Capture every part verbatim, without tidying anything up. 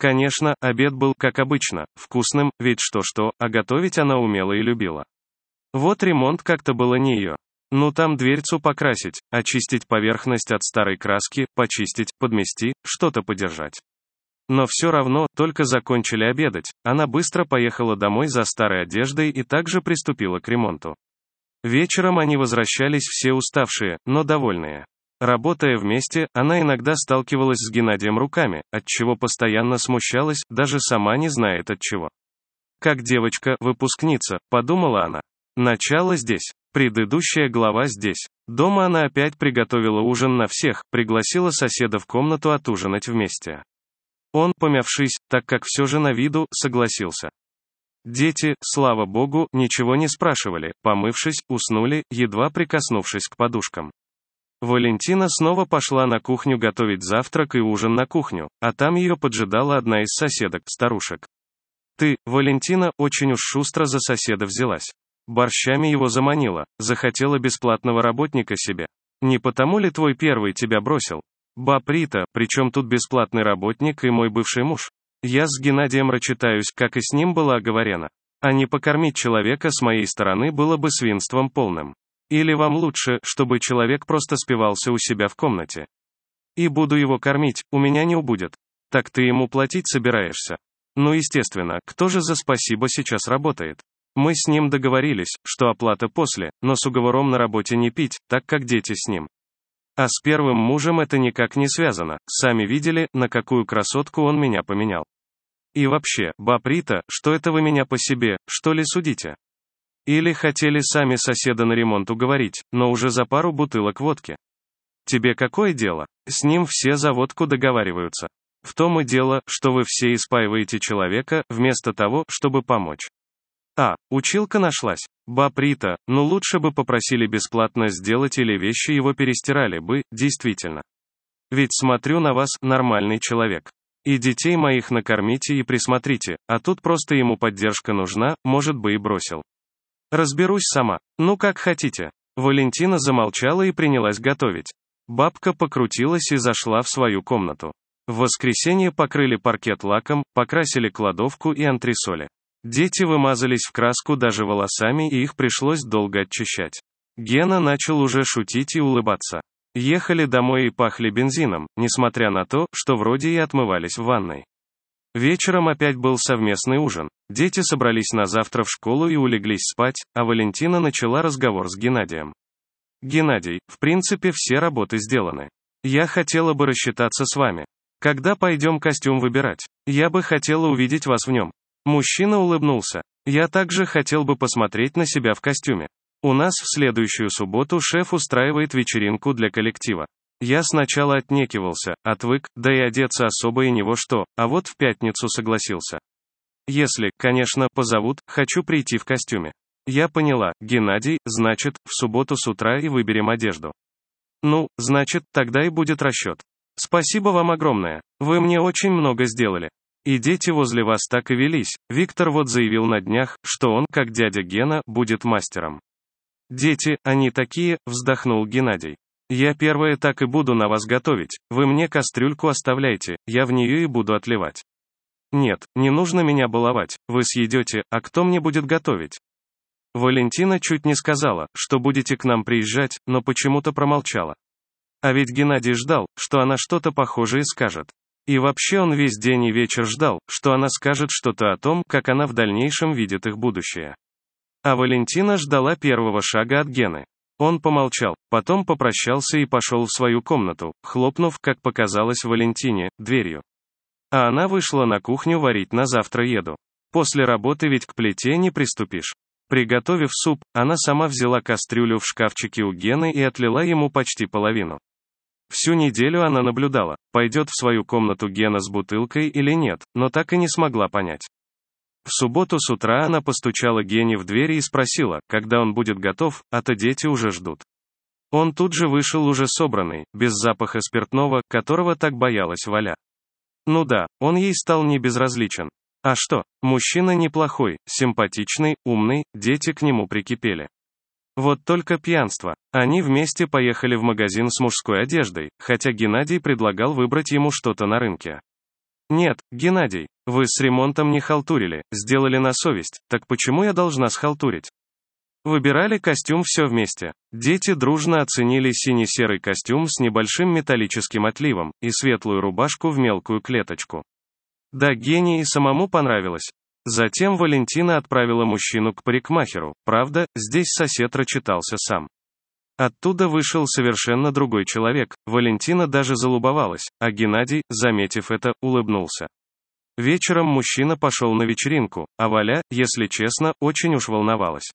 Конечно, обед был как обычно, вкусным, ведь что-что, а готовить она умела и любила. Вот ремонт как-то было не ее. Ну там дверцу покрасить, очистить поверхность от старой краски, почистить, подмести, что-то подержать. Но все равно, только закончили обедать, она быстро поехала домой за старой одеждой и также приступила к ремонту. Вечером они возвращались все уставшие, но довольные. Работая вместе, она иногда сталкивалась с Геннадием руками, отчего постоянно смущалась, даже сама не знает отчего. Как девочка-выпускница, подумала она. Начало здесь. Предыдущая глава здесь. Дома она опять приготовила ужин на всех, пригласила соседа в комнату отужинать вместе. Он, помявшись, так как все же на виду, согласился. Дети, слава богу, ничего не спрашивали, помывшись, уснули, едва прикоснувшись к подушкам. Валентина снова пошла на кухню готовить завтрак и ужин на кухню, а там ее поджидала одна из соседок-старушек. Ты, Валентина, очень уж шустро за соседа взялась. Борщами его заманила, захотела бесплатного работника себе. Не потому ли твой первый тебя бросил? Баб Рита, причем тут бесплатный работник и мой бывший муж? Я с Геннадием рачитаюсь, как и с ним было оговорено. А не покормить человека с моей стороны было бы свинством полным. Или вам лучше, чтобы человек просто спивался у себя в комнате? И буду его кормить, у меня не убудет. Так ты ему платить собираешься? Ну естественно, кто же за спасибо сейчас работает? Мы с ним договорились, что оплата после, но с уговором на работе не пить, так как дети с ним. А с первым мужем это никак не связано, сами видели, на какую красотку он меня поменял. И вообще, баб Рита, что это вы меня по себе, что ли судите? Или хотели сами соседа на ремонт уговорить, но уже за пару бутылок водки? Тебе какое дело? С ним все за водку договариваются. В том и дело, что вы все испаиваете человека, вместо того, чтобы помочь. А, училка нашлась. Баб Рита, ну лучше бы попросили бесплатно сделать или вещи его перестирали бы, действительно. Ведь смотрю на вас, нормальный человек. И детей моих накормите и присмотрите, а тут просто ему поддержка нужна, может бы и бросил. Разберусь сама. Ну как хотите. Валентина замолчала и принялась готовить. Бабка покрутилась и зашла в свою комнату. В воскресенье покрыли паркет лаком, покрасили кладовку и антресоли. Дети вымазались в краску даже волосами, и их пришлось долго очищать. Гена начал уже шутить и улыбаться. Ехали домой и пахли бензином, несмотря на то, что вроде и отмывались в ванной. Вечером опять был совместный ужин. Дети собрались на завтра в школу и улеглись спать, а Валентина начала разговор с Геннадием. «Геннадий, в принципе все работы сделаны. Я хотела бы рассчитаться с вами. Когда пойдем костюм выбирать? Я бы хотела увидеть вас в нем». Мужчина улыбнулся. «Я также хотел бы посмотреть на себя в костюме. У нас в следующую субботу шеф устраивает вечеринку для коллектива. Я сначала отнекивался, отвык, да и одеться особо и не во что, а вот в пятницу согласился. Если, конечно, позовут, хочу прийти в костюме». Я поняла, Геннадий, значит, в субботу с утра и выберем одежду. Ну, значит, тогда и будет расчет. Спасибо вам огромное. Вы мне очень много сделали. И дети возле вас так и велись. Виктор вот заявил на днях, что он, как дядя Гена, будет мастером. Дети, они такие, вздохнул Геннадий. Я первое так и буду на вас готовить. Вы мне кастрюльку оставляйте, я в нее и буду отливать. Нет, не нужно меня баловать. Вы съедете, а кто мне будет готовить? Валентина чуть не сказала, что будете к нам приезжать, но почему-то промолчала. А ведь Геннадий ждал, что она что-то похожее скажет. И вообще он весь день и вечер ждал, что она скажет что-то о том, как она в дальнейшем видит их будущее. А Валентина ждала первого шага от Гены. Он помолчал, потом попрощался и пошел в свою комнату, хлопнув, как показалось Валентине, дверью. А она вышла на кухню варить на завтра еду. После работы ведь к плите не приступишь. Приготовив суп, она сама взяла кастрюлю в шкафчике у Гены и отлила ему почти половину. Всю неделю она наблюдала, пойдет в свою комнату Гена с бутылкой или нет, но так и не смогла понять. В субботу с утра она постучала Гене в дверь и спросила, когда он будет готов, а то дети уже ждут. Он тут же вышел уже собранный, без запаха спиртного, которого так боялась Валя. Ну да, он ей стал не безразличен. А что, мужчина неплохой, симпатичный, умный, дети к нему прикипели. Вот только пьянство. Они вместе поехали в магазин с мужской одеждой, хотя Геннадий предлагал выбрать ему что-то на рынке. Нет, Геннадий, вы с ремонтом не халтурили, сделали на совесть, так почему я должна схалтурить? Выбирали костюм все вместе. Дети дружно оценили сине-серый костюм с небольшим металлическим отливом и светлую рубашку в мелкую клеточку. Да, Гене и самому понравилось. Затем Валентина отправила мужчину к парикмахеру, правда, здесь сосед рачитался сам. Оттуда вышел совершенно другой человек, Валентина даже залюбовалась, а Геннадий, заметив это, улыбнулся. Вечером мужчина пошел на вечеринку, а Валя, если честно, очень уж волновалась.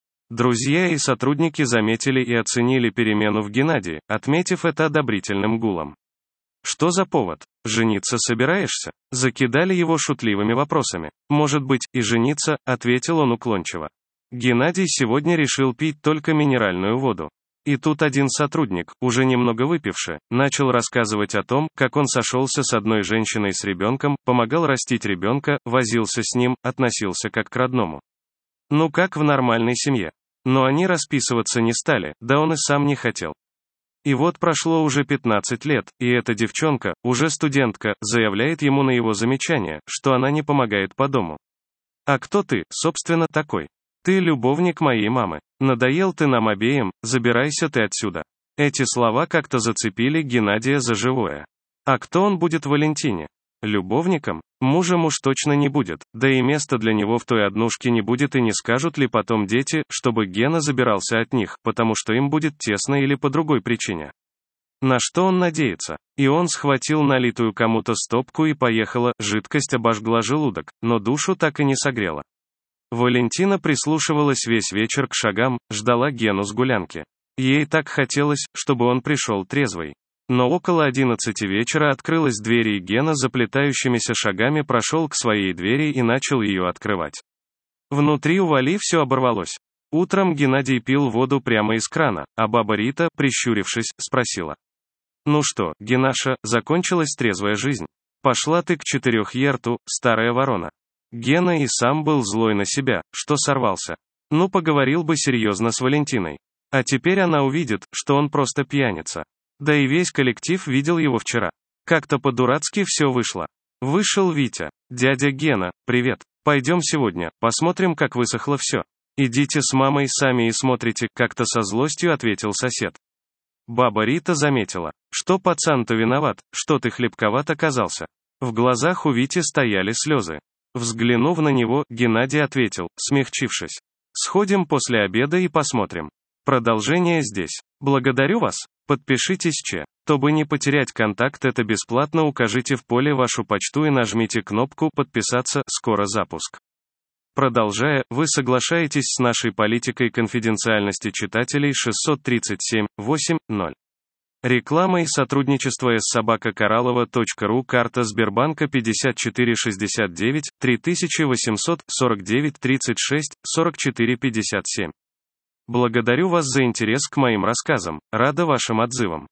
Друзья и сотрудники заметили и оценили перемену в Геннадии, отметив это одобрительным гулом. «Что за повод? Жениться собираешься?» Закидали его шутливыми вопросами. «Может быть, и жениться?» — ответил он уклончиво. Геннадий сегодня решил пить только минеральную воду. И тут один сотрудник, уже немного выпивший, начал рассказывать о том, как он сошелся с одной женщиной с ребенком, помогал растить ребенка, возился с ним, относился как к родному. Ну как в нормальной семье. Но они расписываться не стали, да он и сам не хотел. И вот прошло уже пятнадцать лет, и эта девчонка, уже студентка, заявляет ему на его замечание, что она не помогает по дому. «А кто ты, собственно, такой? Ты любовник моей мамы. Надоел ты нам обеим, забирайся ты отсюда». Эти слова как-то зацепили Геннадия за живое. А кто он будет Валентине? Любовником? Мужем уж точно не будет, да и места для него в той однушке не будет, и не скажут ли потом дети, чтобы Гена забирался от них, потому что им будет тесно или по другой причине. На что он надеется? И он схватил налитую кому-то стопку и поехала, жидкость обожгла желудок, но душу так и не согрела. Валентина прислушивалась весь вечер к шагам, ждала Гену с гулянки. Ей так хотелось, чтобы он пришел трезвый. Но около одиннадцати вечера открылась дверь, и Гена заплетающимися шагами прошел к своей двери и начал ее открывать. Внутри у Вали все оборвалось. Утром Геннадий пил воду прямо из крана, а баба Рита, прищурившись, спросила. «Ну что, Генаша, закончилась трезвая жизнь? Пошла ты к четырехъерту, старая ворона». Гена и сам был злой на себя, что сорвался. Ну поговорил бы серьезно с Валентиной. А теперь она увидит, что он просто пьяница. Да и весь коллектив видел его вчера. Как-то по-дурацки все вышло. Вышел Витя. «Дядя Гена, привет. Пойдем сегодня, посмотрим, как высохло все». «Идите с мамой сами и смотрите», — как-то со злостью ответил сосед. Баба Рита заметила, что пацан-то виноват, что ты хлебковат оказался. В глазах у Вити стояли слезы. Взглянув на него, Геннадий ответил, смягчившись. «Сходим после обеда и посмотрим. Продолжение здесь. Благодарю вас. Подпишитесь че. Чтобы не потерять контакт, это бесплатно, укажите в поле вашу почту и нажмите кнопку «Подписаться», скоро запуск». Продолжая, вы соглашаетесь с нашей политикой конфиденциальности читателей шестьсот тридцать семь восемь ноль. Реклама и сотрудничество с собака кораллова точка ру. Карта Сбербанка пятьдесят четыре шестьдесят девять три тысячи восемьсот сорок девять тридцать шесть сорок четыре пятьдесят семь. Благодарю вас за интерес к моим рассказам, рада вашим отзывам.